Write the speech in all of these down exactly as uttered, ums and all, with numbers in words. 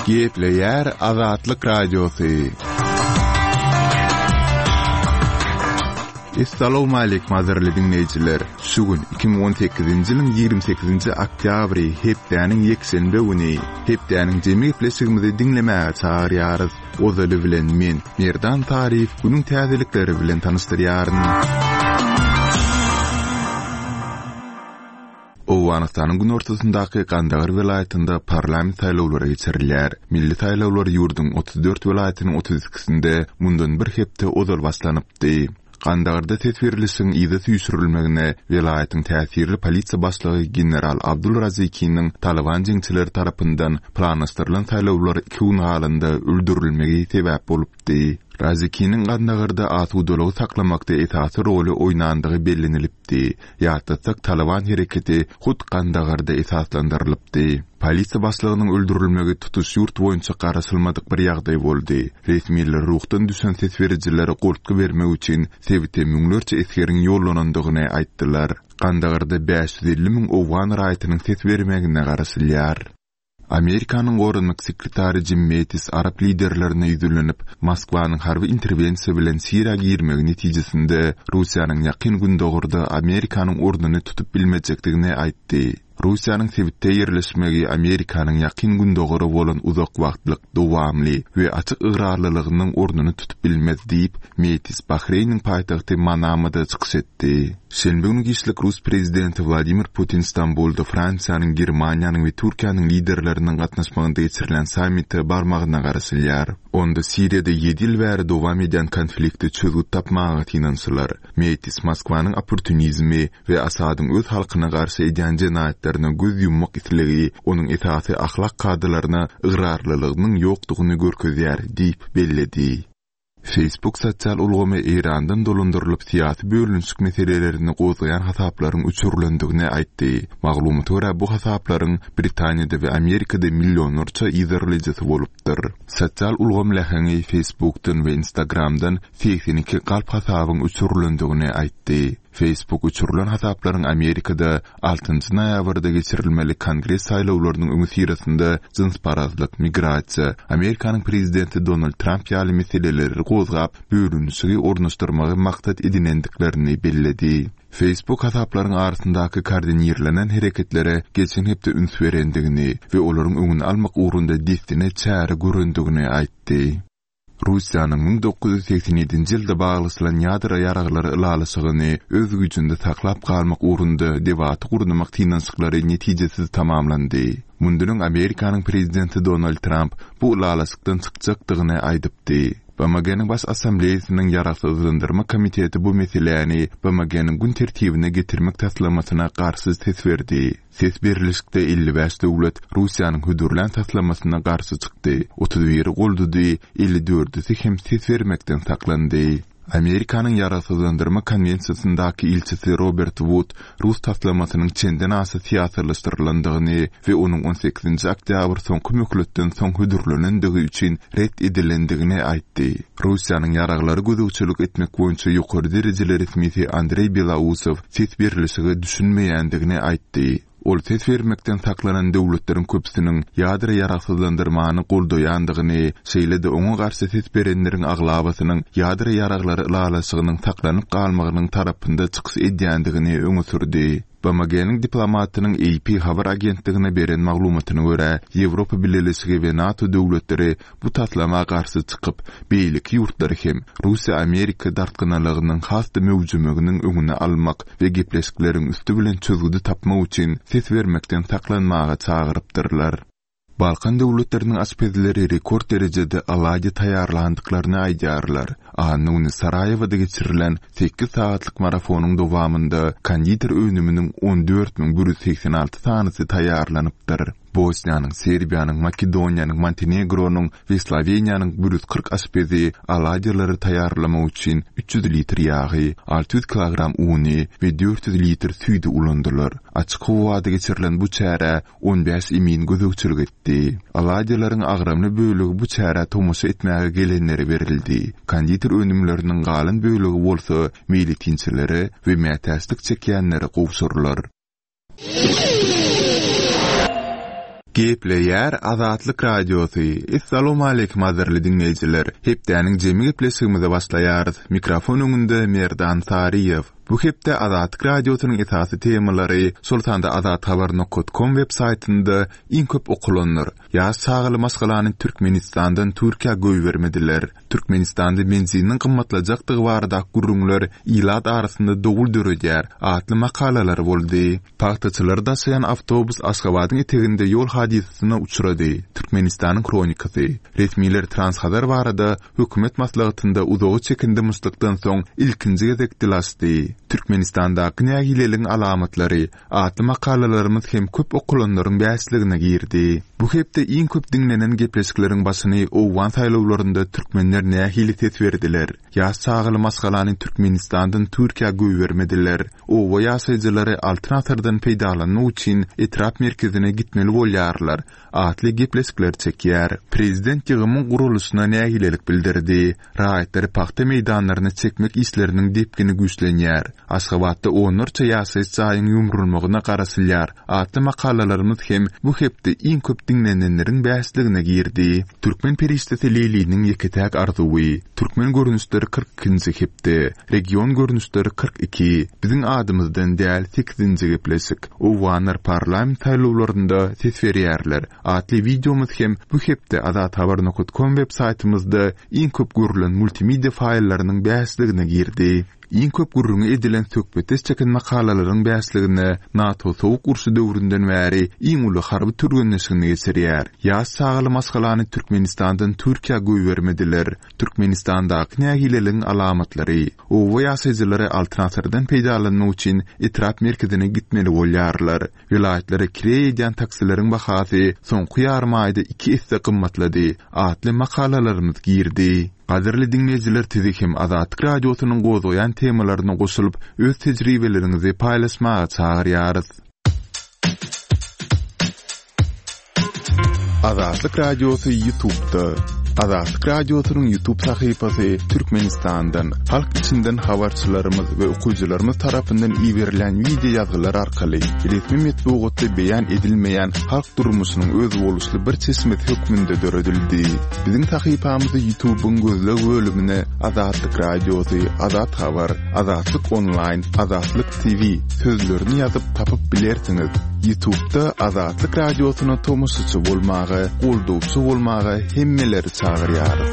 Gepleyer Azatlyk Radiosu. Assalamu alaykum azarly dinleyijiler. Şugun iki bin on sekizinji ýylyň ýygrimi sekizinji oktýabry hepdäniň ýekşenbe güni hepdäniň jemi gepleşigimizi dinlemäge çagyrýarys. Ozaly bilen men Merdan Tarif günüň täzelikleri bilen tanışdyrýaryn. Owganystanyň gün ortasyndaky Kandagar welaýatynda parlament saýlawlary geçirilýär. Milli saýlawlar ýurduň otuz dört welaýatynyň otuz ikisinde mundan bir hepde ozal başlanypdy. Kandagarda tetwirilişiň ýa-da süýsürilmegine welaýatyň täsirli polisiýa başlygy general Abdulrazikiniň Taliban jeňçileri tarapyndan planlaşdyrylan saýlawlar iki gün galynda öldürilmegi sebäp bolupdy. Razikiniň Kandagarda asudalygy saklamakda esasy roli oýnandygy bellenilipdi. Ýa-da Taliban hereketi hut Kandagarda esaslandyrylypdy. Polisiýa başlygynyň öldürilmegi tutuş ýurt boýunça garasylmadyk bir ýagdaý boldy. Resmiler ruhdan düşen sesverjilere gortky bermek üçin sebite müňlerçe eskeriň ýollanandygyny aýtdylar. Kandagarda beş yüz elli miň owgan raýatynyň ses bermegine garasylýar. Amerikanyň gorunmak sekretary Jim Mattis Arap liderlerine ýüzlenip Moskwanyň harby interwensiýa bilen Siriýaga girmegi netijesinde Russiýanyň ýakyn gündogurda Amerikanyň orduny tutup bilmejekdigini aýtdy. Russiýanyň sebitde ýerleşmegi Amerikanyň ýakyn gündogury bolan uzak wagtlyk, dowamly we açyk ýgrarlylygynyň orduny tutup bilmez diýip Mattis Bahreýniň paýtagty Manamada çykyş etdi. Şenbe günü gişlik Rus prezidenti Vladimir Putin Istanbulda Fransiýanyň, Germaniýanyň we Türkiýanyň liderleriniň gatnaşmagynda geçirilen sammitde barmagyna garasylýar. Onda Siriýada ýedi ýyl bäri dowam eden konflikti çözgüt tapmagy tinansylar. Mattis Moskwanyň opportunizmi we Asadyň öz halkyna garşy edýän jenaýatlaryna göz ýummak itligi onuň esasy ahlak kadaryna ýgrarlylygynyň ýokdugyny görkezýär diýip belledi. Facebook sosial ulgamy Irandan dolandyrylyp siyasi bölünçlik meselelerini gozgayan hasaplaryň uçurulandygyny aýtdy. Maglumat görä bu hasaplaryň Britaniýada we Amerikada millionlarça izlerlejisi bolupdyr. Sosial ulgam lähäňi Facebookdan we Instagramdan seksen iki galp hasabyň uçurulandygyny aýtdy. Facebook uçurulan hasaplaryň Amerikada altynjy noýabrda geçirilmeli Kongres saýlawlarynyň öňü sirasynda jins parazlyk, migrasiýa, Amerikanyň prezidenti Donald Trump ýaly meseleleri gozgap, bölünçigi ornaşdyrmagy maksat edinendiklerini belledi. Facebook hasaplaryň arasyndaky koordinirlenen hereketlere geçen hepde üns berendigini we olaryň öňüni almak ugrunda destine çäre göründigini aýtdy. Russiýanyň ming dokuz ýüz seksen ýedinji ýylda baglysylan ýadra ýaraglary ýalysygyny öz güýjünde saklap galmak ugrunda debaty gurnamak tinançyklary netijesiz tamamlandy. Mundunyň Amerikanyň prezidenti Donald Trump bu ýalysykdan çykjakdygyny aýdypdy. B M G'niň baş assambleýasynyň ýaraksızlandyrma komiteti bu meseleni B M G'niň gün tertibine getirmek taslamasyna garşy ses berdi. Ses berilişikde elli beş döwlet Russiýanyň hüdürlen taslamasyna garşy çykdy. otuz biri goldudy, elli dördüsi hem ses bermekden saklandy. Amerikanyň ýaraksızlandyrma konvensiýasyndaky ilçisi Robert Wood Rus taslamasynyň çenden asy siýasatlaşdyrylanyny we onuň on sekizinji oktýabr soňky möhletden soň hüdürlenendigi üçin red edilendigini aýtdy. Russiýanyň ýaraglary gözegçilik etmek boýunça ýokary derejeli resmisi Andrei Belausow ses berilişigi düşünmeýändigini aýtdy. Ol ses vermekden saklanan döwletleriň köpsiniň ýadra ýaraksızlandyrmany goldaýandygyny, şeýle-de oňa garşy ses berenleriň aglabasynyň ýadra ýaraglary ýalysygynyň saklanyp galmagynyň tarapynda çykyş edýändigini öňe sürdi. B M G'niň diplomatynyň A P habar agentligine beren maglumatyna görä, Ýewropa Birleşigi we NATO döwletleri bu taslama garşy çykyp, beýlik ýurtlary hem Russiýa Amerika dartgynalygynyň hasty mewjudmyginiň öňüne almak we gepleşikleriň üstü bilen çözgüdi tapmak üçin ses bermekden saklanmaga çagyrypdyrlar. Balkan döwletleriniň aspezleri rekord derejede alaýa taýýarlandyklaryny aýdýarlar. Anyny Sarayewada geçirilen sekiz saatlyk marafonyň dowamında kandidar önüminiň on dört miň bir yüz seksen alty sanysy taýýarlanypdyr. Bosniýanyň, Serbiýanyň, Makedoniýanyň, Montenegronyň we Sloveniýanyň bir yüz kırk aspezi alaýalary taýýarlamak üçin üç yüz litr ýagy, alty yüz kilogram uny we dört yüz litr süýdi ulandylar. Açyk howada geçirilen bu çäre on beş emin gözegçilik etdi. Alaýalaryň agramly bölegi bu çäre tomasha etmäge gelenlere berildi. Kandidar önümleriniň galyn bölegi bolsa militinçilere we mätäslik çekýänlere gowşurlar. Gepleýär Azatlyk radiosu. Assalamu alaykum azarly dinleýijiler. Hepdäniň jemi gepleşigimize başlaýar. Mikrofon öňünde Merdan Tariýew. Bu hepde Azatlyk radiosynyň esasy temalary Sultanda azat habar nokta com web saytynda iň köp okulanlar. Ya sagly masgalanyň Türkmenistandan Türkiýe göý bermediler. Türkmenistanda benzinin gymmatlajakdygy barada gurrunlar ýylat arasynda dogul döredýär. Atly makalalar boldy. Paxtaçylar da sayan awtobus Aşgabatyň eteginde ýol hadisysyna uçrady. Türkmenistanyň kronikasy. Resmiler Transxabar barada hökümet maslahatynda uzogy çekindi muslukdan soň ilkinji gezek dilasdy. Türkmenistanda knägileliň alamatlary, atly makalalarymyz hem köp okulanlaryň bäsligine girdi. Bu hepde iň köp dinlenen gepleşikleriň başyny owwan saýlawlarynda türkmenler nähili berdiler. Ya sagly masgalanyň Türkmenistandan Türkiýe göý bermediler. Owa ýaşaýjylary alternativdan peýdalanyş üçin etrap merkezine gitmeli bolýarlar. Atly gepleşikler çekýär. Prezident ýygymyň guruluşyna nähilelik bildirdi. Raýatlary paxta meýdanlaryna çekmek işleriniň depgini güýçlenýär. Aşgabatda onurça ýaşaýyş jaýyň ýumrulmagyna garasylýar. Atly makalalarymyz hem bu hepde iň köp dinlenenleriň bäsligine girdi. Türkmen periştesi Leyli'nin yeketäk arzuwy. Türkmen görnüşleri kırk ikinji hepde. Region görnüşleri kırk iki. Biziň adymyzdan däl sekizinji gepleşik. Owwanar parlament saýlawlarynda ses berýärler. Atly videomuz hem bu hepde azat habar nokta com web saytymyzda iň köp görülen multimedia faýllarynyň bäsligine girdi. Iň köp gurrungy edilen söhbetes çeken makalalaryň bäsligine NATO sowuk urşy döwründen bäri iň uly harby türgenleşigini geçirýär. Ýa sagly masgalany Türkmenistandan Türkiýe göý bermediler. Türkmenistanda knägileliň alamatlary, owa ýaşaýjylary alternativdan peýdalanyş üçin etrap merkezine gitmeli bolýarlar. Vilayatlary kire edýän taksileriň bahasy soňky ýarym aýda iki esse gymmatlady. Atly makalalarymyz girdi. Qadirli dinleyijiler tezihim Azatlyk radiosynyň gozaýan temalaryna goşulyp öz tejribelerinizi paýlaşmaga çagyrýarys. Azatlyk radiosu YouTube'da. Azatlyk radiosynyň YouTube sahypasy Türkmenistandan, halk içinden habarçylarymyz we okuwçylarymyz tarapyndan iýerilen video ýazgylar arkaly resmi metbuatda beýan edilmeýän halk durmuşynyň öz boluşly bir çeşmet hökmünde döredildi. Biziň sahypamyzy YouTube'un gözleg bölümine Azatlyk radiosy, Azat habar, Azatlyk online, Azatlyk T V sözlerini ýazyp tapyp bilersiňiz. YouTube'da Azatlyk radiosyna tomoşaçy bolmagy, goldowçy bolmagy hemmeleri çagyrýar.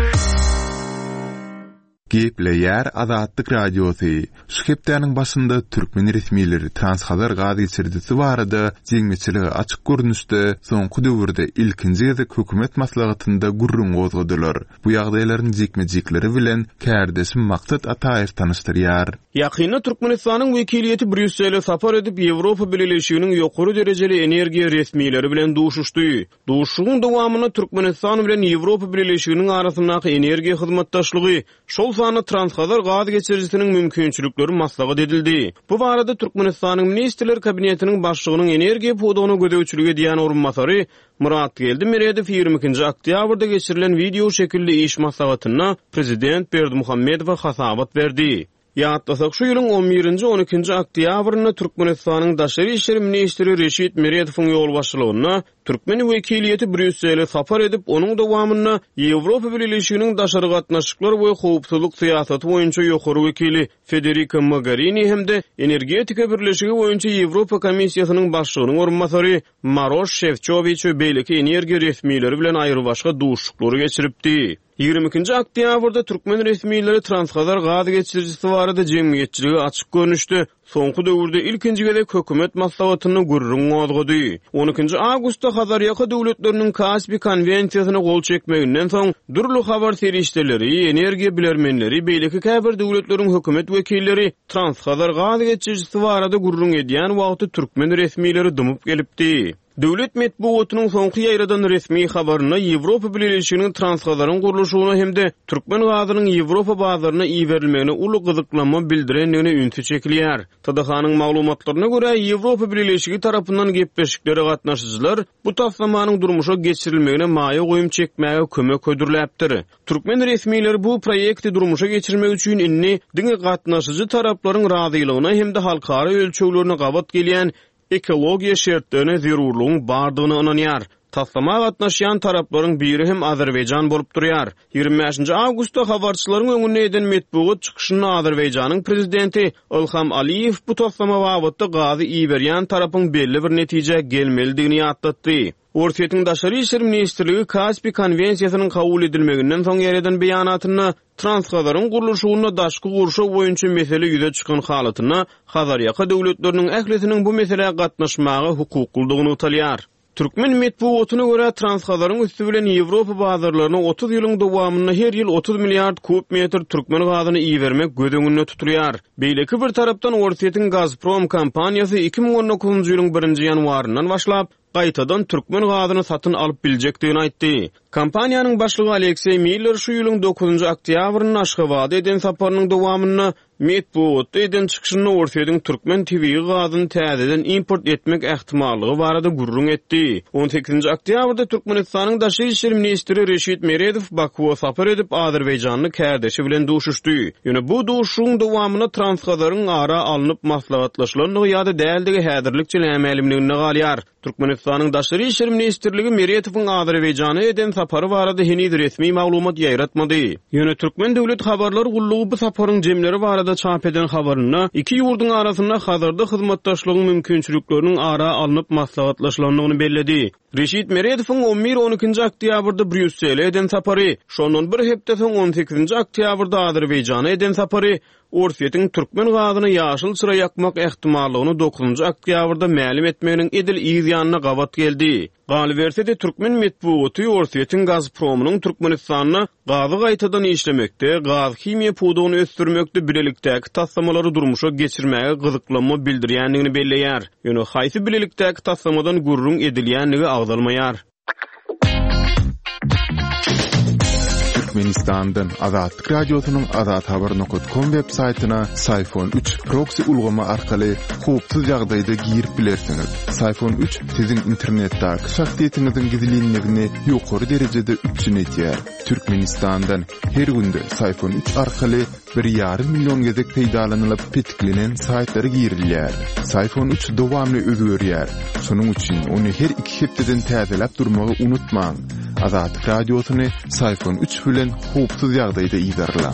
Gepleýär Azatlyk radiosu. Şu hepdäniň başynda türkmen resmileri Transxabar gazy içerdisi barada jeňmeçiligi açyk görnüşde soňky döwürde ilkinji gezek hökümet maslahatynda gurrun gozgadylar. Bu ýagdaýlaryň jekmejekleri bilen kärdeşim Maksat Ataýew tanışdyrýar. Ýakynda Türkmenistanyň wekiliýeti Brüssele sapar edip Ýewropa Birleşiginiň ýokary derejeli energiýa resmiýetleri bilen duşuşdy. Duşuşyň dowamyna Türkmenistan bilen Ýewropa Birleşiginiň arasyndaky energiýa hyzmatdaşlygy şol sany Transxabar gaz geçirjisiniň mümkinçilikleri maslahat edildi. Bu barada Türkmenistanyň ministrler kabinetiniň başlygynyň energiýa pudugyny gödäwçiligi edýän orunmasary Murat Geldimereýew ýygrimi ikinji oktýabrda geçirilen video şekilde iş maslahatyna prezident Berdimuhammedow hasabat berdi. Ýatlasak şu ýylyň on birinji on ikinji oktýabryna Türkmenistanyň daşary işleri ministri Reşit Meredowyň ýol başçylygyna Türkmen wekiliýeti Brüssele sapar edip onuň dowamyna Ýewropa Birleşiginiň daşary gatnaşyklar we howpsuzlyk syýasaty boýunça ýokary wekili Federica Mogherini hemde energetika birleşigi boýunça Ýewropa Komissiýasynyň başlygynyň orunmasary Maroš Şefçoviç we beýleki energiýa resmiýetleri bilen aýry başga duşuklary geçiripdi. ýygrimi ikinji oktýabrda Türkmen resmiýetleri Transxabar gaz geçirjisi barada jemgyýetçiligi açyk görnüşde soňky döwürde ilkinji gezek hökümet maslahatyny gurrun gozgady. on ikinji awgustda Hazarýaka döwletleriniň Kaspi konwensiýasyna gol çekmeginden soň durly habar serişdeleri, energiýa bilermenleri, beýleki käbir döwletleriň hökümet wekilleri Transxabar gaz geçirjisi barada gurrun edýän wagty Türkmen resmiýetleri dymyp gelipdi. Döwlet metbuatynyň soňky ýaýradan resmi habaryna Ýewropa Birleşiginiň Transxabaryň gurulşygyna hemde Türkmen gazynyň Ýewropa bazaryna iýerilmegine uly gyzyklanma bildirenligine ünsü çekilýär. T D H-nyň maglumatlaryna görä Ýewropa Birleşigi tarapyndan gepleşiklere gatnaşyjylar bu taslamanyň durmuşa geçirilmegine maýa goýum çekmäge kömek ödürläpdir. Türkmen resmiýetleri bu proýekti durmuşa geçirmek üçin inni diňe gatnaşyjy taraplaryň razylygyna hemde halkara ölçeglerine gabat gelýän ekologiya şertlerine zerurluğun bardygyny ananyar. Taslama gatnaşýan taraplaryň biri hem Azerbaýjan bolup durýar. ýygrimi beşinji awgustda habarçylaryň öňüne eden metbuat çykyşyny Azerbaýjanyň prezidenti Ilham Aliýew bu taslama wagtda gazy iýberýän tarapyň belli bir netije gelmelidigini ýatlatdy. Ortaýetiň daşary işler ministrligi Kaspi konwensiýasynyň kabul edilmeginden soň ýereden beýanatyny Transxazaryň gurulşygyna daşky gurşa boýunça mesele ýüze çykan halatyna Hazarýaka döwletleriniň ählisiniň bu meseleye gatnaşmagy hukuklydygyny talýar. Türkmen metbuatyna görä Transxazaryň üstü bilen Ýewropa bazarlaryna otuz ýylyň dowamynda her ýyl otuz milliard kub metr türkmen gazyny iýermek gödüňünde tutulýar. Beýleki bir tarapdan Ortaýetiň Gazprom kompaniýasy iki ming on dokuzunjy ýylyň birinji ýanwaryndan başlap gaýtadan türkmen gazyny satyn alyp biljekdigini aýtdy. Kompaniýanyň başlygy Aleksey Miller şu ýylyň dokuzunjy oktýabryny Aşgabatda eden saparynyň dowamyny metbuatda eden çykyşyny Ortaýetiň türkmen tebii gazyny täzeden import etmek ähtimallygy barada gurrun etdi. on sekizinji oktýabrda Türkmenistanyň daşary işler ministri Reşit Meredow Bakuwa sapar edip Azerbaýjanyň kärdeşi bilen duşuşdy. Ýöne bu duşuşyň dowamyna Transxazaryň ara alınıp maslahatlaşylanlygy ýa-da däldigi häzirlik çelenmelimligini galýar. Türkmenistanyň daşary işler ministrligi Meredowyň Azerbaýjana eden sapary barada henüz resmi maglumat ýaýratmady. Ýöne Türkmen döwlet habarlary gullugy bu saparyň jemleri barada çap eden habaryna iki ýurdun arasynda hazırda hyzmatdaşlygyň mümkinçilikleriniň ara alınıp maslahatlaşylanlygyny belledi. Reşit Meredowyň on bir on ikinji oktýabrda Brüssele eden sapary, şondan bir hepde soň on sekizinji oktýabrda Azerbaýjana eden sapary Ortaýetiň türkmen gazyny ýaşyl çyra ýakmak ähtimallygyny dokuzunjy oktýabrda ma'lum etmeginiň edil ýygyanyna gabat geldi. Galiberse de türkmen metbuaty Ortaýetiň Gazpromynyň Türkmenistanyna gazy gaýtadan işlemekde, gaz himiýa pudugyny ösdürmekde bilelikdäki taslamалary durmuşa geçirmäge gyzyklanma bildirýändigini belleýär. Ýöne haýsy bilelikdäki taslamadan gurrun edilýändigi agdalmaýar. Türkmenistan'dan Azatlyk Radiosynyň azat habar nokta com web saytyna Sayfon üç proxy ulgama arkaly howpsuz ýagdaýda girip bilersiňiz. Sayfon üç siziň internetdäki şahsiýetiňiziň gizliligini ýokary derejede üçin etýär. Türkmenistan'dan her günde Sayfon üç arkaly bir ýarym million gezek peýdalanylyp petiklenen saytlary girilýär. Sayfon üç dowamly özgörýär. Şonuň üçin ony her iki hepdeden täzelep durmagy unutmaň. Azatlyk Radiosyny Sayfon üç bilen howpsuz ýagdaýda iýdarlar.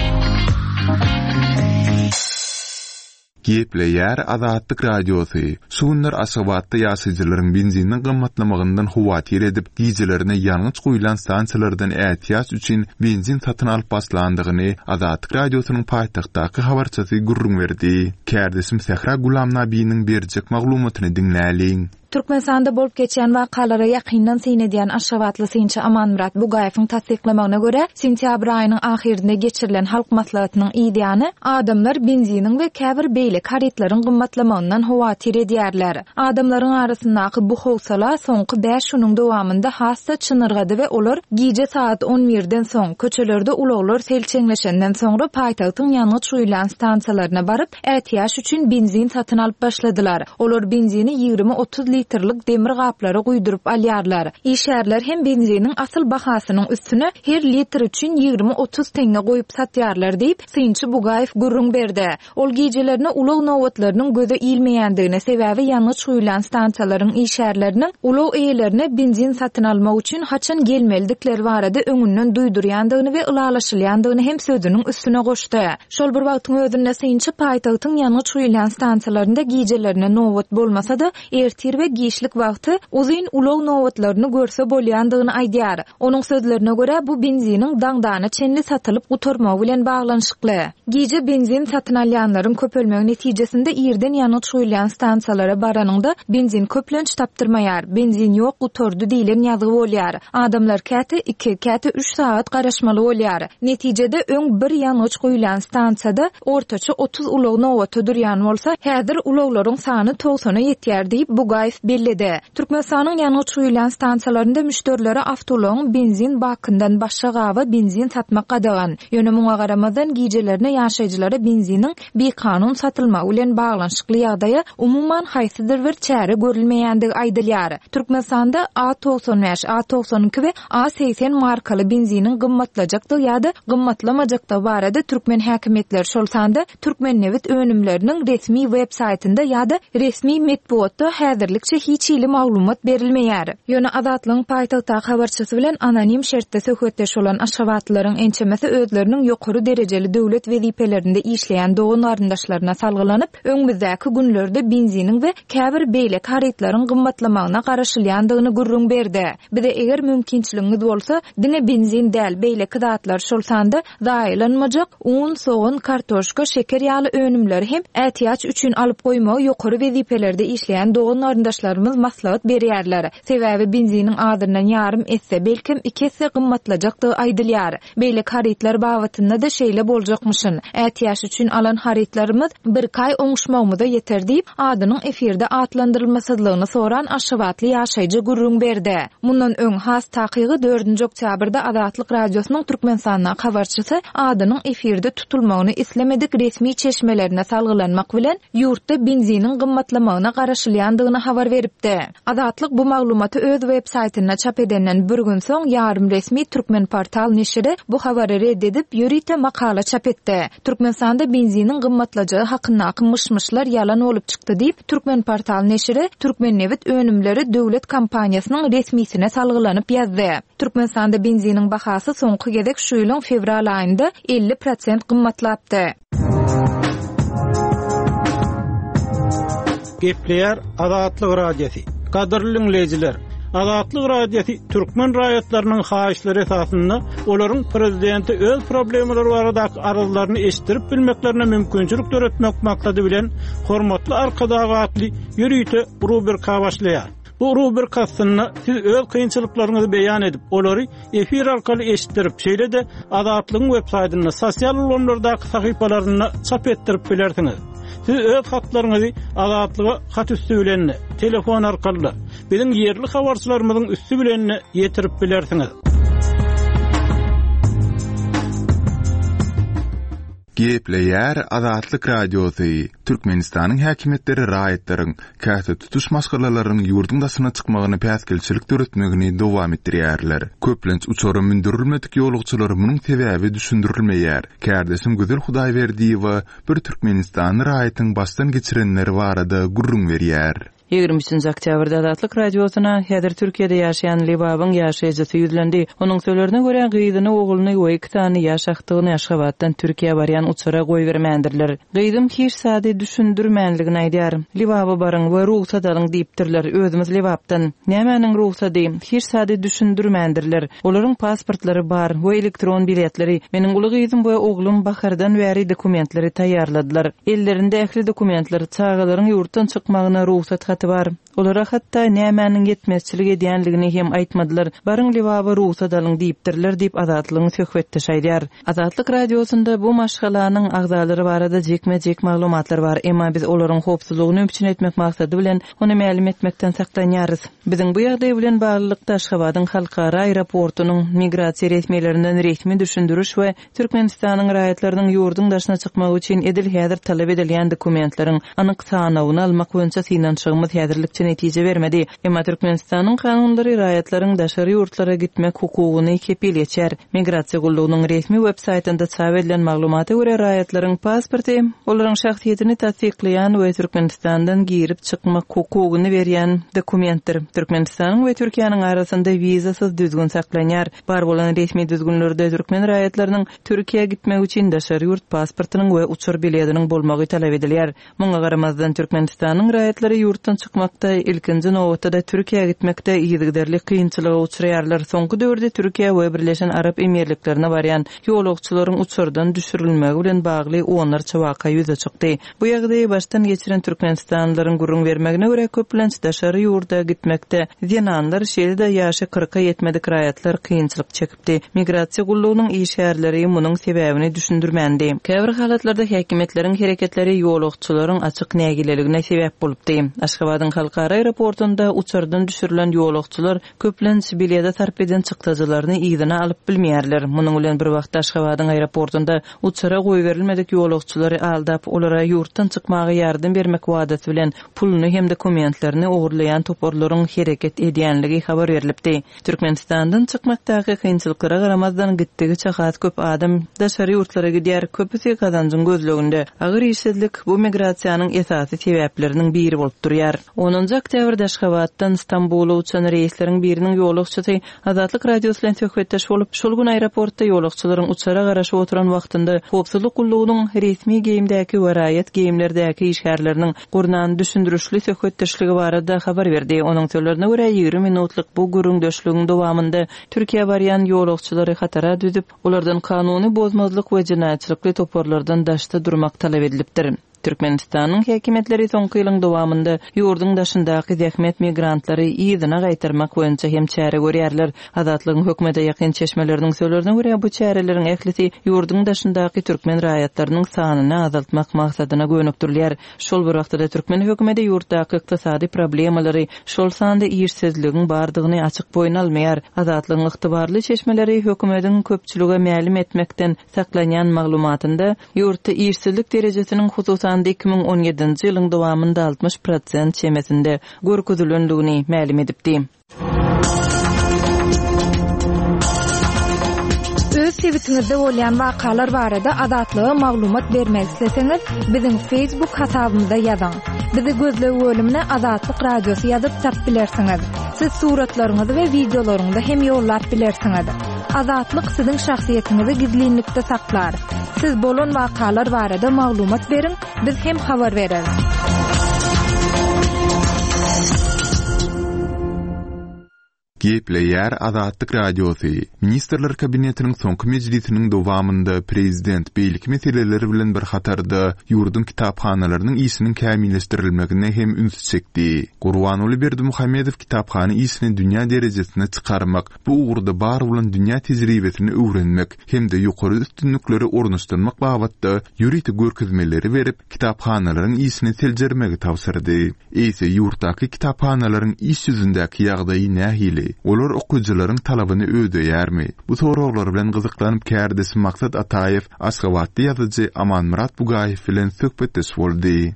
Gepleýär Azatlyk Radiosy. Şunlar Aşgabatda ýaşaýjylaryň benzinin gymmatlamagyndan howatir edip, gijilerine ýalňyç goýulan stansiýalardan ähtiýaç üçin benzin satyn alyp başlandygyny Azatlyk Radiosynyň paýtagtdaky habarçysy gurrun berdi. Kärdeşim Sehra Gulamnabiýiniň berjek maglumatyny dinläliň. Türkmenistanda bolup geçen wakalara ýakyndan seýnedýän Aşgabatly Sinçi Amanmurat Bugaýewiň tasdiklamagyna görä, sentýabr aýynyň ahirinde geçirilen halk maslahatynyň ideýany adamlar benziniň we käbir beýle karetlaryň gymmatlamagynyň howatir edýärler. Adamlaryň arasyndaky bu howsala soňky beş ýylyň dowamynda hassa çynyrgady we olar gije saat on birden soň köçelerde ulaglar selçeňleşenden soňra paýtagtyň ýanyň şuýlan stansiýalaryna baryp, ähtiýaç üçin benzin satyn alyp başladylar. Olar benzini ýygrimi otuz litrlik demir gaplary guýdurup alýarlar. İşärler hem benzinin asyl bahasynyň üstüne her litr üçin ýygrimi otuz teňe goýup satýarlar diýip Sinçi Bugaýew gurrun berdi. Ol gijelerine ulag nowatlarynyň göze ilmeýändigine sebäbi ýanyň şuýlan stansiýalaryň işärleriniň ulag eýelerine benzin satyn almak üçin haçan gelmeldikleri barada öňünden duýdurýandygyny we ılalaşylýandygyny hem sözüniň üstüne goşdy. Şol bir wagtyň özünde Sinçi paýtagtyň ýanyň şuýlan stansiýalarynda gijelerine nowat bolmasa-da ertir we giýişlik wagty uzyn ulag nowatlaryny görse bolýandygyny aýdýar. Onuň sözlerine görä bu benziniň daňdany çenli satylyp gutarmak bilen baglanşykly. Gije benzin satyn alýanlaryň köpelmegi netijesinde ýerden ýanyň şuýlan stansiýalara baranyňda benzin köplenç tapdyrmaýar, benzin ýok gutardy diýilen ýazygy bolýar. Adamlar käte iki käte üç saat garaşmaly bolýar. Netijede öň bir ýanyň şuýlan stansiýada ortaça otuz ulag nowat durýan bolsa, häzir ulaglaryň sany togsana ýetýär diýip Bugaýew Arif bellidi. Türkmenistanyň ýanygy çuýulan stansiýalarynda müşterileri awtolaryň benzin bakyndan başga gawa benzin satmak gadagan. Ýöne muňa garamadan gijelerine ýaşaýjylara benziniň bekanun satylmagy bilen baglanşykly ýagdaýa umumyň haýsydyr bir çäre görülmeýändigi aýdylýar. Türkmenistanda A doksan beş, A doksan iki we A seksen markaly benziniň gymmatlajakdygy ýa-da gymmatlamajakdygy barada türkmen häkimetleri şol sanda Türkmennewit önümleriniň resmi web saytynda ýa-da resmi metbuatda häzirlikçe hiç ýyly maglumat berilmeýär. Ýöne Azatlygyň paýtagta habarçysy bilen anonim şertde söhbetleş bolan aşgabatlaryň ençemesi özleriniň ýokary derejeli döwlet wezipelerinde işleýän dogan aryndaşlaryna salgylanyp, öňümüzdäki günlerde benziniň we käbir beýlek harytlaryň gymmatlamagyna garaşylýandygyny gurrun berdi. Bize eger mümkinçiligiňiz bolsa, dine benzin däl beýlek zatlar şol sanda zaýlanmajak un, soğan, kartoşka, şeker ýaly önümleri hem ätiýaç üçin alyp goýmagy ýokary wezipelerde işleýän dogan aryndaşlarymyz maslahat berýärler. Sebäbi benziniň adyryndan ýarym etse, belkim iki esse gymmatlajakdygy aýdylýar. Beýlek harytlar babatynda da şeýle boljakmyşyn. Ätiýaç üçin alan harytlarymyz bir kay oňuşmagymyza ýeter diýip adynyň efirde atlandyrylmasyzlygyny soran aşgabatly ýaşaýjy gurrun berdi. Mundan öň has takygy dördünji oktýabrda Azatlyk radiosynyň Türkmenistanyň habarçysy adynyň efirde tutulmagyny islemedik resmi çeşmelerine salgylanmak bilen ýurtda benziniň gymmatlamagyna garaşylýandygyny habar beripdi. Azatlyk bu maglumaty öz web saytyna çap edenden bir gün soň ýarym resmi Türkmen portal neşri bu habary reddedip ýörite makala çap etdi. Türkmenistanda benziniň gymmatlajagy hakyndaky myşmyşlar ýalan bolup çykdy diýip Türkmen portal neşri Türkmennewit önümleri döwlet kompaniýasynyň resmisine salgylanyp ýazdy. Türkmenistanda benziniň bahasy soňky gezek şu ýylyň fevral aýynda elli prosent gymmatlapdy. Gepleýär Azatlyk radiosi. Kadrly dinleýijiler, Azatlyk radiosi türkmen raýatlarynyň haýyşlary esasynda olaryň prezidenti öz problemleri baradaky aryzlaryny eşdirip bilmeklerine mümkinçilik töretmek maksady bilen hormatly arkadaşly ýürüýte rubrika başlaýar. Bu rubrikasyna siz öz kynçylyklaryňyzy beýan edip, olary efir arkaly eşitdirip, şeýle de Azatlygyň web saýtyna, sosial ulanlardaky sahypalaryna çap etdirip bilersiňiz. Siz öz hatlaryňyzy Azatlyga hat üstü bilen, telefon arkaly, biziň ýerli habarçylarymyzyň üstü bilen ýetirip bilersiňiz. Gepleýär Azatlyk radiosi. Türkmenistanyň häkimetleri raýatlaryň käte tutuş maskalalarynyň ýurdundasyna çykmagyny päskelçilik töretmegini dowam etdirýärler. Köplenç uçary mündürilmedik ýolugçylar munyň sebäbi düşündirilmeýär. Kärdesiň gözel Hudaý berdiği we bir Türkmenistan raýatynyň bastan geçirenleri barada gurrun berýär. ýygrimi üçinji oktýabrda Azatlyk radiosyna häzir Türkiýede ýaşaýan Libabyň ýaşaýjysy ýüzlendi. Onuň söýlerine görä gyýdyny oğluny we iki tany ýaşakdygyny Aşgabatdan Türkiýe barýan uçara goýbermändirler. Gyýdym hiç sady düşündirmänligini aýdýar. Libaby baryň we ruhsat alyň diýipdirler. Özümiz Libabdan nämäniň ruhsaty hiç sady düşündirmändirler. Olaryň pasportlary bar we elektron biletleri. Meniň uly gyýdym we oglum bahardan bäri dokumentleri taýýarladylar. Ellerinde ähli dokumentleri çağalaryň ýurtdan çykmagyna ruhsat var. Olara hatta nämäniň ýetmezçilik edýänligini hem aýtmadylar. Baryň Libaby ruhsat alyň diýipdirler diýip Azatlygyň söhbetde şaýdýar. Azatlyk radiosunda bu maşgalanyň agzalary barada jekme-jek maglumatlar bar, emma biz olaryň howpsuzlygyny öpçün etmek maksady bilen ony mälim etmekden saklanýarys. Biziň bu ýagdaý bilen baglyk Aşgabatyň halkara aeroportunyň migrasiýa resmiýetlerinden resmi düşündürüş we Türkmenistanyň raýatlarynyň ýurdun daşyna çykmagy üçin edil häzir talap edilýän dokumentleriň anyk sanawyny almak boýunça synanşygymyz häzirlikçe netije bermedi. Emma Türkmenistanyň kanunlary raýatlaryň daşary ýurtlara gitmek hukugyny kepil etýär. Migrasiýa gullugynyň resmi web saýtynda çap edilen maglumata görä raýatlaryň pasporty olaryň şahsiýetini tasdiklaýan we Türkmenistandan girip çykmak hukugyny berýän dokumentdir. Türkmenistanyň we Türkiýanyň arasynda wizasyz düzgün saklanýar. Bar bolan resmi düzgünlerde türkmen raýatlarynyň Türkiýe gitmek üçin daşary ýurt pasportynyň we uçur biletiniň bolmagy talap edilýär. Muňa garamazdan Türkmenistanyň raýatlary ýurtdan çykmakda ilkinji nowatda da Türkiýe gitmekde ýygyderlik kynçylyga uçraýarlar. Soňky döwürde Türkiýe we Birleşen Arap Emirliklerine barýan ýolugçylaryň uçurdan düşürilmegi bilen bagly onlarça waka ýüze çykdy. Bu ýagdaýy baştan geçiren Türkmenistanlylaryň gurrun bermegine görä köplenç daşary ýurda gitmekde zenanlar şeýle-de ýaşy kırka ýetmedik raýatlar kynçylyk çekipdi. Migrasiýa gullugynyň işgärleri munyň sebäbini düşündirmändi. Käbir halatlarda häkimetleriň hereketleri ýolugçylaryň açyk nägileligine sebäp bolupdy. Aşgabatyň halka Buxara aeroportunda uçardan düşürülen ýolagçylar köplen Sibiriyada tarp eden çykdajalarny ýygyna alyp bilmeýärler. Munyň bilen bir wagtda Aşgabatyň aeroportunda uçara goý berilmedik ýolagçylary aldap olara ýurtdan çykmagy ýardym bermek wadaty bilen puluny hem dokumentlerini ogurlaýan toporlaryň hereket edýänligi habar berilipdi. Türkmenistandan çykmakdaky kynçylyklara garamazdan gitdigi çahat köp adam daşary ýurtlara gidýär. Köpüsi kazanjyň gözleginde agyr işsizlik bu migrasiýanyň esasy sebäplerining biri bolup durýar. onuncu oktýabrda Aşgabatdan İstanbula uçan reýsleriň biriniň ýolagçysy Azatlyk radiosu bilen söhbetdeş bolup, şol gün aeroportda ýolagçylaryň uçara garaşy oturan wagtynda howpsuzlyk gullugynyň resmi geyimdäki waraýat geyimlerdäki işgärleriniň gurnan düşündürüşli söhbetdeşligi barada habar berdi. Onuň sözlerine görä ýigri minutlyk bu gürüňdeşligiň dowamında Türkiýe barýan ýolagçylary hatara düzüp, olardan kanuny bozmazlyk we jinaýatçylykly toporlardan daşda durmak talap edilipdir. Türkmenistanyň häkimetleri soňky ýylyň dowamında ýurdun daşyndaky zähmet migrantlary ýygyna gaýtarmak boýunça hem çäre görýärler. Azatlygyň hökümete ýakyn çeşmeleriniň sözlerine görä bu çäreleriň ählisi ýurdun daşyndaky türkmen raýatlarynyň sanyny azaltmak maksadyna gönükdirler. Şol bir wagtda türkmen hökümeti ýurtdaky ykdysady problemleri, şol sanda işsizligiň bardygyny açyk boýuna almaýar. Azatlygyň ygtybarly çeşmeleri hökümetiň köpçülüge mälim etmekden saklanýan maglumatynda ýurtda işsizlik derejesiniň hususan iki bin on ýedinji ýylyň dowamında altmış prosent çemesinde görkezülendigini mälim edipdi. Öz tweetiňizde bolýan wakalar barada azatlyga maglumat bermek isleseňiz, biziň Facebook hasabymyza ýazyň. Bizi gözlegi bölümine Azatlyk radiosu ýazyp tap bilersiňiz. Siz suratlaryňyzy we videolaryňyzy hem ýollap bilersiňiz. Azatlyk siziň şahsiýetiniňizi gizlinlikde saklar. Siz bolan wakalar barada maglumat beriň, biz hem habar bereriz. Gepleýär Azatlyk radiosu. Ministrler kabinetiniň soňky mejlisiniň dowamında prezident beýlik meseleleri bilen bir hatarda ýurdun kitaphanalarynyň işiniň kämilleşdirilmegine hem üns çekdi. Gurbanuly Berdimuhammedow kitaphana işini dünýä derejesine çykarmak, bu ugrda bar bolan dünýä tejribesini öwrenmek hem-de ýokary üstünlikleri ornaşdyrmak babatda ýüriti görkezmeleri berip kitaphanalaryň işini seljermegi tawsyrdy. Eýse ýurtdaky kitaphanalaryň iş ýüzündäki ýagdaýy nähili? Olar okuyucuların talabını ödeýärmi? Bu soraglar bilen gyzyklanyp kärdesi Maksat Ataýew Aşgabatly ýazyjy Amanmurat Bugaýew bilen söhbetdeş boldy.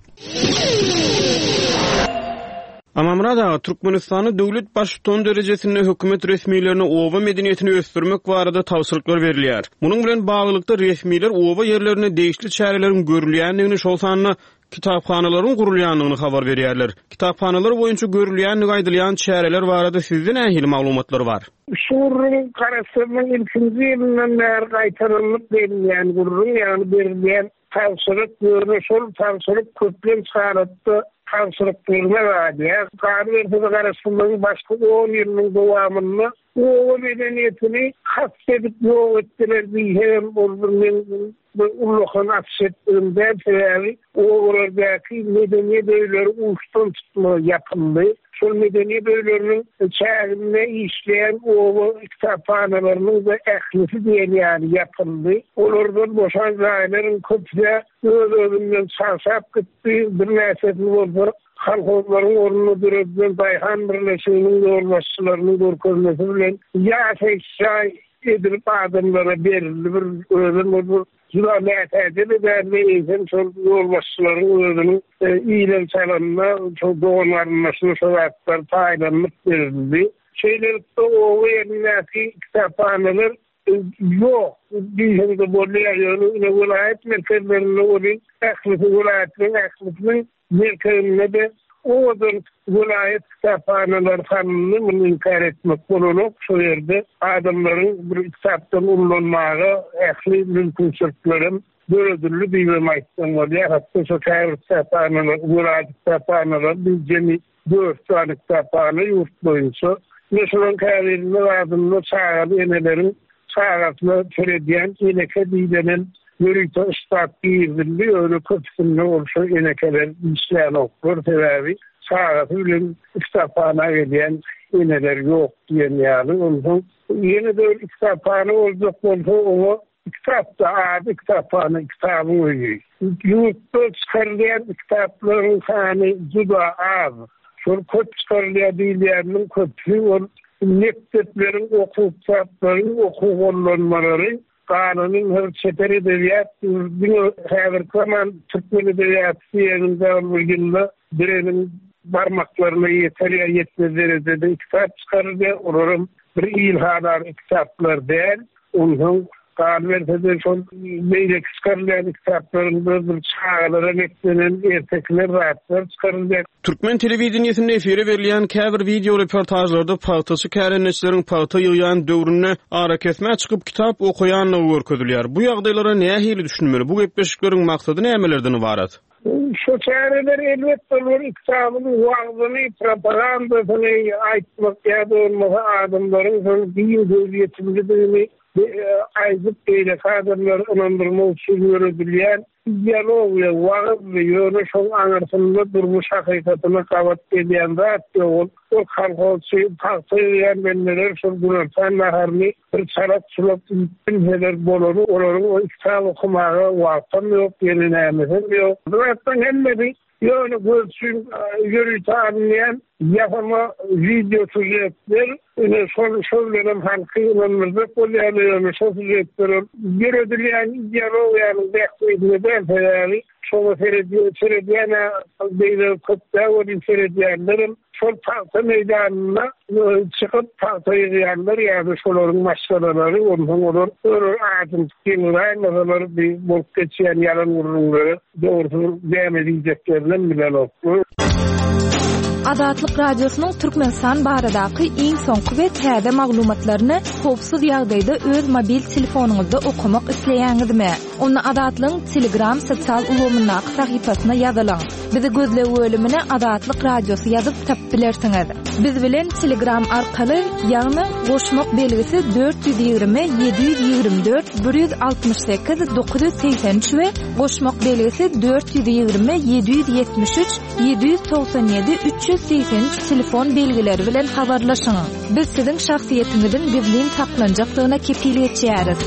Amanmurat Türkmenistany döwlet başlygyny derejesinde hökümet resmiýetlerine owa medeniýetini ösdürmek barada tawsyryklar berilýär. Munyň bilen baglykda resmiýetler owa ýerlerine değişli çäreleriň görülýändigini, şol sanyny kitaphanalaryň gurulýandygyny habar berýärler. Kitaphanalar boýunça görülýän gaýdylýan çäreler barada sizden ähli maglumatlar bar. Şurun karasynyň ilkinji ýylynyň bäri gaýtarylyp berilýän gurulýan, ýani berilýän tawsyryk görüşür, tawsyryk köplen çaratdy. Tawsyryk berme wadiýa, garýerde garaşynyň başga on ýylyň dowamında o medeniýetini has edip ýok etdiler diýen boldyň ulluğun atşetdiğinden sebebi o oradaki medeni bölümleri uçtan tutma yapıldı. Şu medeni bölümlerinin çağrına işleyen o kitaphanelerinin de ehlisi diyen yani yapıldı. Onlardan boşan zayelerin köpüde öyle sarsap gitti. Bir nesetli oldu. Halkların orunu dururdu. Dayhan birleşiminin doğrulmasılarının görkezmesi bilen ya seçay edilip adamlara verildi. Bir öyle Zülamet edildi ve neyizin çok yolbaşçıların özünün iyilen çalanına, çok doğanlarınlaşını soğuklar paylanmak verildi. Şeylerinde o yerindeki kitaphaneler yok. Diyende bolaya yönü vilayet merkezlerinde olun, ehlisi vilayetinin, ehlisinin merkezinde de oğuzun vilayet kitaphaneler kanunu inkar etmek bulunuk. Şu yerde adamların bir kitaptan ullanmağı, ehli mümkünçlüklerin dördüllü bilmemeykten var. Ya hatta şu kayır kitaphaneler, vilayet kitaphaneler, biz cemi dört tane kitaphane yurt boyunca. Mesela kayırında adımda çağrı enelerin çağrısına törediyen eneke diylenin yürüyte ıstat değildi. Öyle köpüsünde olsa enekeler işleyen okur. Sebebi çağrısı bilen kitaphane gelen eneler yok diyen yani. Ondan yeni de kitaphane olacak olsa o kitapta adı kitaphane kitabı oluyor. Yurtta çıkarılan kitapların hani zuda az. şol köp çıkarılýan diýilýäriniň köpüsi ol mekteplerin okuw kitaplarının okuw gollanmalary, kanunun her çeper edebiyat, bunu häzir zaman Türkmen edebiyatı ýerinde bilginde birinin barmaklarına yeter ya yetmez derecede kitap çıkarılýar. Olaryň bir ilhadar kitaplar däl, onun Kanvertede son meýle çıkarılan kitaplarında bir çağlara beklenen ertekler rahatlar çıkarılacak. Türkmen televizionyasynda efire berilýän käbir video reportajlarda paýtasy kärençileriň paýta ýygan döwrüne ara kesmä çykyp kitap okuýanlygy görkezilýär. Bu ýagdaýlara nähili düşünmeli? Bu gepleşikleriň maksady nämelerden ibarat? Şu çareler elbette olur, kitabın wagtyny, propagandasyny aýtmak ýa-da olmasa adamlaryň son din hürriýetini ayzıp beýle kadrlar inandyrmak üçin ýöredilýän ideologiýa wagt we ýöne şol aňarsynda durmuş hakykatyny kabat edýän zat ýok. O halkçy paýýan benler şol gurultan naharny bir çarak çulap ýeler bolary, olaryň o kitap okumagy wagtym ýok, ýelenämizim ýok. Zaten hemme ýöne gözsün ýürüýän yapama video sujetler ine şol şol bilen halky ömürde bolýan şol sujetler ýöredilýän ideologiýanyň bähsini belläýär. Şol seredýän beýle köpde we seredýänlerim şol paýta meýdanyna çykyp paýta ýygýanlar ýa-da şolaryň maşgalary onuň olar aýdym kimler bir bolup geçýän ýalan urunlary dogry dämediklerini bilen okdy. Azatlyk radiosynyň Türkmenistan baradaky iň soňky we täze maglumatlaryny howpsuz ýagdaýda öz mobil telefonuňyzda okumak isleýäňizmi? Onu Azatlyň Telegram sosial ulgamynyň sahypasyna ýazylaň. Bizi gözle bölümine Azatlyk radiosu ýazyp tap bilersiňiz. Biz bilen Telegram arkaly ýagny goşmak belgisi dört yüz ýygrimi yedi yüz ýygrimi dört bir yüz altymyş sekiz dokuz yüz seksen üç we goşmak belgisi dört yüz ýygrimi yedi yüz ýetmiş üç yedi yüz toksan ýedi üç yüz seksen üç telefon belgileri bilen habarlaşyň. Biz siziň şahsiýetiňizin gizlin saklanjaklygyna kepillik etýäris.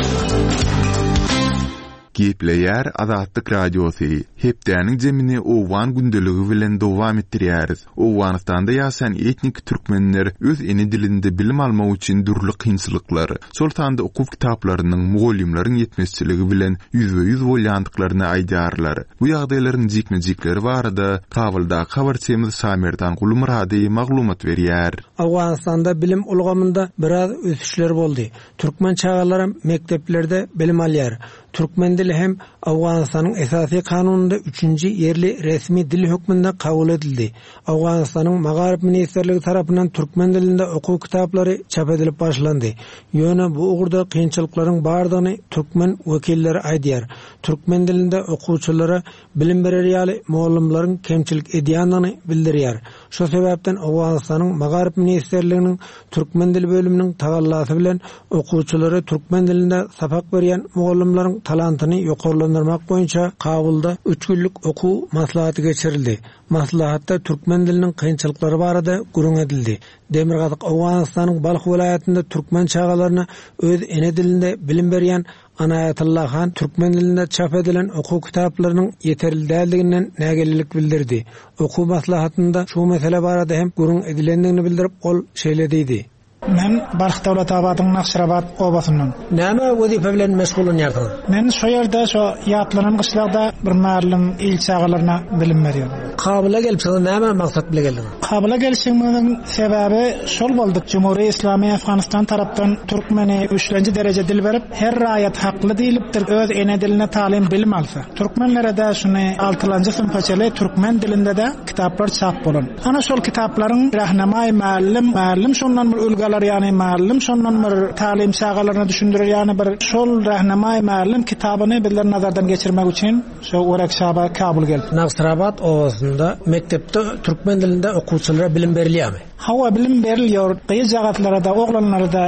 Gepleýär Azatlyk radiosy. Hepdäniň jemini owan gündeligi bilen dowam etdirýäris. Owganystanda ýaşaýan etnik türkmenler öz ene dilinde bilim almak üçin durly kynçylyklar, sultanda okuw kitaplarynyň mugallimlaryň ýetmezçiligi bilen ýüzbe ýüz bolýandyklaryny aýdarlar. Bu ýagdaýlaryň jikmejikleri barada Kabulda habarçymyz Samerdan Gulmurady maglumat berýär. Awganystanda bilim ulgamynda biraz ösüşler boldy. Türkmen çağalary mekteplerde bilim alýar. Türkmen dili hem Awganystanyň esasy kanununda üçünji yerli resmi dil hökmünde kabul edildi. Awganystanyň Magarip ministrligi tarapyndan türkmen dilinde okuw kitaplary çap edilip başlandy. Ýöne bu ugurda kynçylyklaryň bardygyny türkmen wekilleri aýdýar. Türkmen dilinde okuwçylara bilim berer ýaly muallimlaryň kemçilik edýändigini bildirýär. Şu sebäpden Awganystanyň Magarip ministrliginiň türkmen dil bölüminiň tagallasy bilen okuwçylara türkmen dilinde sapak berýän muallimlaryň talantyny ýokarlandyrmak boýunça Kabulda üç günlük okuw maslahaty geçirildi. Maslahatda türkmen diliniň kynçylyklary barada gurun edildi. Demirgazyk Awganystanyň Balx welaýatynda türkmen çağalaryna öz ene dilinde bilim berýän Anayatullah Han türkmen dilinde çap edilen okuw kitaplarynyň yeterli däldiginden nägelilik bildirdi. Okuw maslahatynda şu mesele barada hem gurun edilendigini bildirip ol şeýlediydi. Men Balx dowlat abadynyň Nakşirabad obasyndan. Näme wezife bilen meşgul bolýardyň? Men şu ýerde şu ýatlanan gyşlagda bir ma'lum il çağalaryna bilim berýär. Kabula gelipsiň näme maksat bilen geldiň? Kabula gelişiňiň sebäbi şol boldy. Cumhuriyet Islami Afganistan tarapdan türkmeni üçinji derece dil berip her raýat hakly diýilipdir. Öz ene diline talim bilim alsa. Türkmenlere de şuny altynji sınıfçaly türkmen dilinde de kitaplar çap bolan. Ana şol kitaplaryň rahnamay ma'lum ma'lum şondan bir ulgalar yani ma'lum şondan bir talim şagalaryny düşündirir yani bir şol rahnamay ma'lum kitabyny bizler nazardan geçirmek üçin şu Urak şaba Kabul geldi. Nakşirabad obasynda mektepde türkmen dilinde okuwçylara bilim berilýärmi? Hawa bilim berilýär. Gyýy jagatlara da, oglanlara da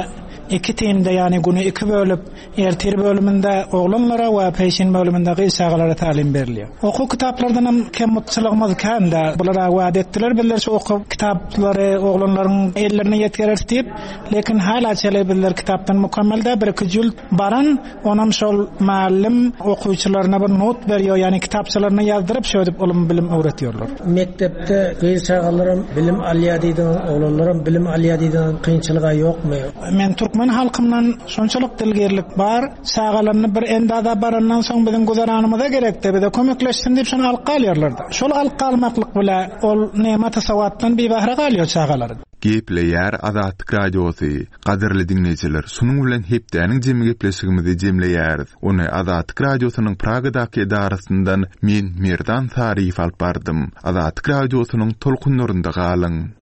iki teamde yani günü iki bölüp ertir bölümünde oğlanlara we peşin bölümünde gysagalara talim beriliyor. Oku kitaplardan hem kemutçylygymyz kanda bulara wa'd etdiler billerse oku kitaplary oğlanlaryň ellerine yetgerer diýip, lekin hala çelebilirler kitapdan mükemmelde bir iki jül baran onam şol muallim okuwçylaryna bir not berýär, yani kitapçylaryna ýazdyryp şöýdip ulum bilim öwretiýarlar. Mektepde gysagalarym bilim alýa diýdiň oğlanlarym bilim alýa diýdiň kynçylygy ýokmy? Men türkmen halkymdan şonçalyk dilgerlik bar, sagalaryny bir endada barandan soň biziň guzaranymyza gerekdi, bize kömekleşsin diýip şonu alyp galýarlar. Şol alyp galmaklyk bilen ol nemat sawatdan bir bahra galýar sagalary. Gepleýär Azatlyk Radiosy. Gaderli dinleýijiler, şunuň bilen hepdäniň jemi gepleşigimizi jemleýär. Ony Azatlyk Radiosynyň Pragadaky edarasyndan men Merdan Sarif alyp bardym. Azatlyk Radiosynyň tolkunlarynda galyň.